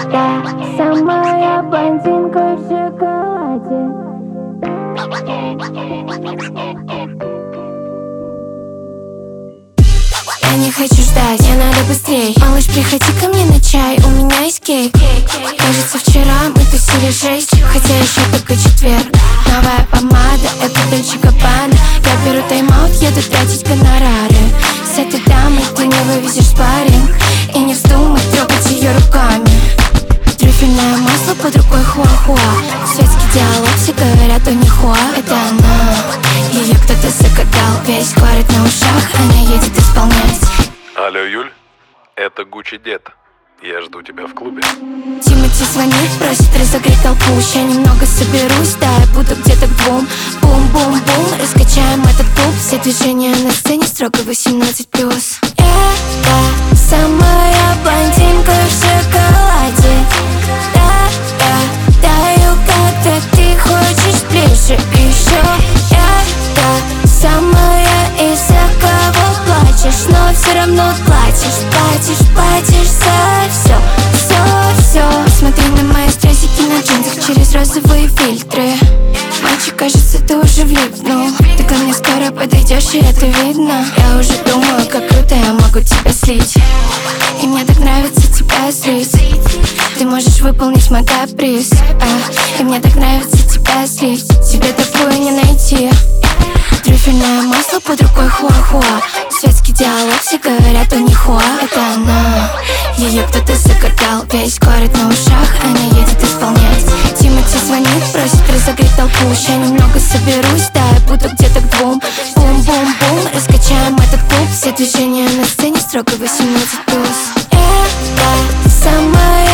Та самая блондинка в шоколаде. Я не хочу ждать, мне надо быстрей. Малыш, приходи ко мне на чай, у меня есть кейк. Кажется, вчера мы тусили 6, хотя еще только четверг. Новая помада, это Dolce Gabbana. Я беру тайм-аут, еду тратить гонорары. С этой дамой ты не вывезешь спарринг. И не вздумай трогать ее руками. Трюфельное масло под рукой хуа-хуа. Светский диалог, все говорят, у них хуа. Это она, ее кто-то закатал. Весь город на ушах, она едет исполнять. Алло, Юль, это Гуччи Дед. Я жду тебя в клубе. Тимати звонит, просит разогреть толпу. Ща немного соберусь, да, я буду где-то к 2. Бум-бум-бум, раскачаем этот клуб. Все движения на сцене строго 18+. Это самая блондинка в шоколаде. Даю, когда ты хочешь ближе еще. Это самая, из-за кого плачешь, но все равно платишь, платишь за все. Смотри на мои стразики на джинсах через розовые фильтры. Мальчик, кажется, ты уже влипнул. Ты ко мне скоро подойдешь, и это видно. Я уже думаю, как круто я могу тебя слить. И мне так нравится тебя злить. Ты можешь выполнить мой каприз, и мне так нравится тебя злить. Тебе такое не найти. Трюфельное масло под рукой хуа-хуа. Светский диалог, все говорят, у них хуа. Это она, ее кто-то закатал. Весь город на ушах, она едет исполнять. Тимати звонит, просит разогреть толпу. Ща немного соберусь, да, я буду где-то к 2. Бум-бум-бум, раскачаем этот клуб. Все движения на сцене строго 18+. Это самая